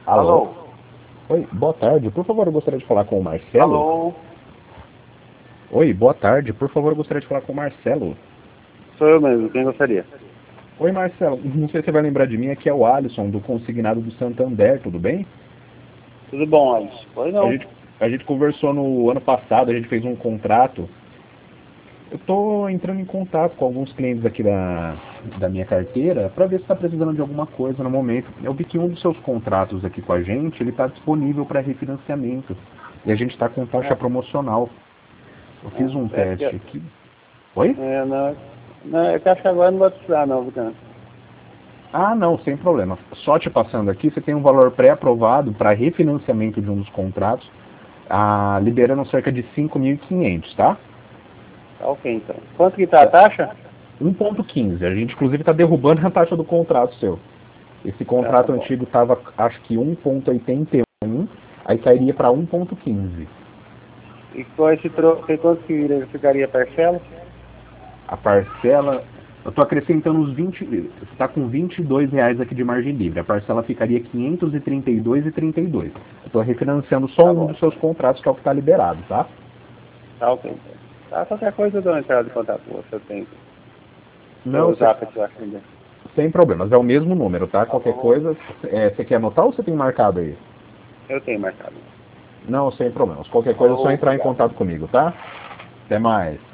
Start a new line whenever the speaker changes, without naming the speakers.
Alô?
Alô?
Oi, boa tarde. Por favor, eu gostaria de falar com o Marcelo.
Alô?
Oi, boa tarde. Por favor, eu gostaria de falar com o Marcelo.
Sou eu mesmo, quem gostaria?
Oi, Marcelo. Não sei se você vai lembrar de mim. Aqui é o Alisson, do Consignado do Santander. Tudo bem?
Tudo bom, Alisson? Pois
A
não.
gente, a gente conversou no ano passado, a gente fez um contrato. Eu estou entrando em contato com alguns clientes aqui da minha carteira para ver se está precisando de alguma coisa no momento. Eu vi que um dos seus contratos aqui com a gente, ele está disponível para refinanciamento. E a gente está com taxa
É,
promocional. Eu fiz um
é porque...
teste aqui. Oi?
Não, é que acho que agora não vai precisar não, Vicana.
Ah, não, sem problema. Só te passando aqui, você tem um valor pré-aprovado para refinanciamento de um dos contratos, liberando cerca de 5.500, tá?
Tá ok, então. Quanto que tá a taxa?
1,15. A gente, inclusive, está derrubando a taxa do contrato seu. Esse
Tá
contrato
bom.
antigo estava, acho que 1,81, aí cairia para 1,15.
E com esse troco, aí, quanto que ficaria a parcela?
A parcela, eu estou acrescentando os 20, você está com R$ 22 aqui de margem livre. A parcela ficaria 532,32. Eu estou refinanciando só
Tá
um
bom.
dos seus contratos, que é o que está liberado, tá?
Tá ok, então. Tá, qualquer coisa eu dou uma entrada de contato com você, eu tenho.
Não,
Seu zap aqui, eu acho ainda.
sem problemas, é o mesmo número, tá? Qualquer
Alô?
coisa, você quer anotar ou você tem marcado aí?
Eu tenho marcado.
Não, sem problemas. Qualquer coisa é só
Alô,
entrar em
obrigado.
contato comigo, tá? Até mais.